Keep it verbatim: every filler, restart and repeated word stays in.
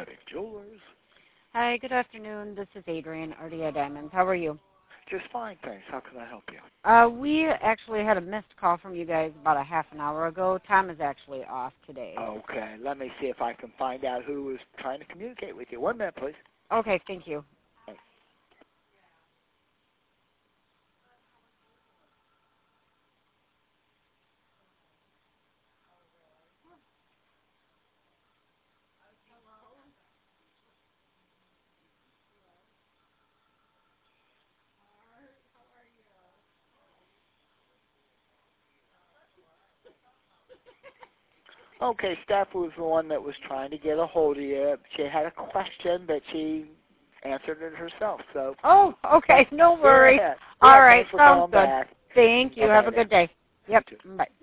Redding Jewelers. Hi, good afternoon. This is Adrienne, R D I Diamonds. How are you? Just fine, thanks. How can I help you? Uh, we actually had a missed call from you guys about a half an hour ago. Tom is actually off today. Okay, let me see if I can find out who was trying to communicate with you. One minute, please. Okay, thank you. Thanks. Okay, Steph was the one that was trying to get a hold of you. She had a question, but she answered it herself. So. Oh, okay, no worries. Yeah, All yeah, right, thanks for sounds calling good. back. Thank you. Bye-bye Have a then. good day. Yep, You too. bye.